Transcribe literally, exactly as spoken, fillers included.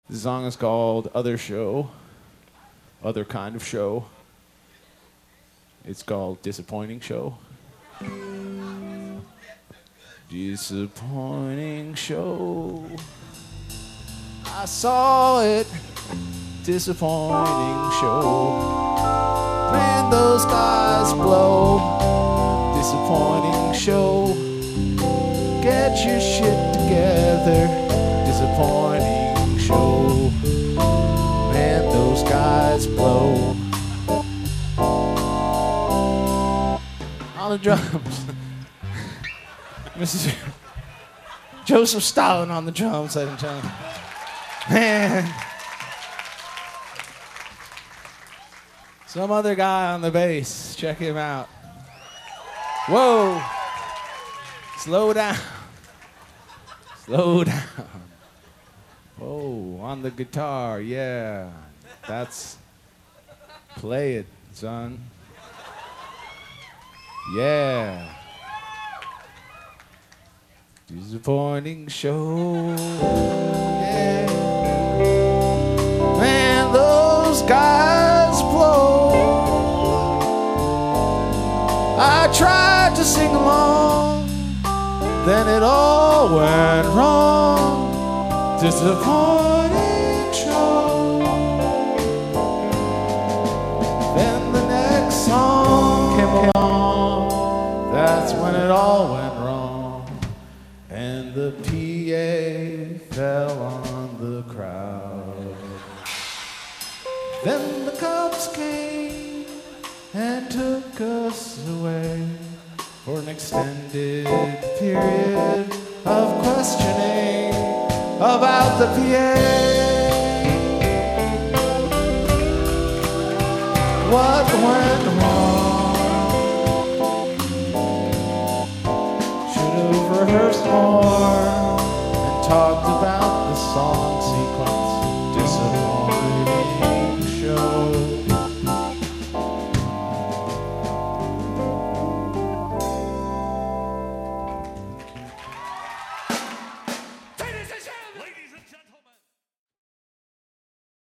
The song is called Other Show. Other kind of show. It's called Disappointing Show. Disappointing show. I saw it. Disappointing show. Man, those guys blow. Disappointing show. Get your shit together. Disappointing show. Man, those guys blow. On the drums. Mister Joseph Stalin on the drums, ladies and gentlemen. Man. Some other guy on the bass. Check him out. Whoa. Slow down. Slow down. Whoa, on the guitar, yeah. That's... Play it, son. Yeah. Disappointing show. Yeah. Man, those guys blow. I tried to sing along, then it all went wrong. Disappointing show. Then the next song came along. That's when it all went wrong. And the P A fell on the crowd. Then the cops came and took us away for an extended period of questioning about the P A. What went wrong?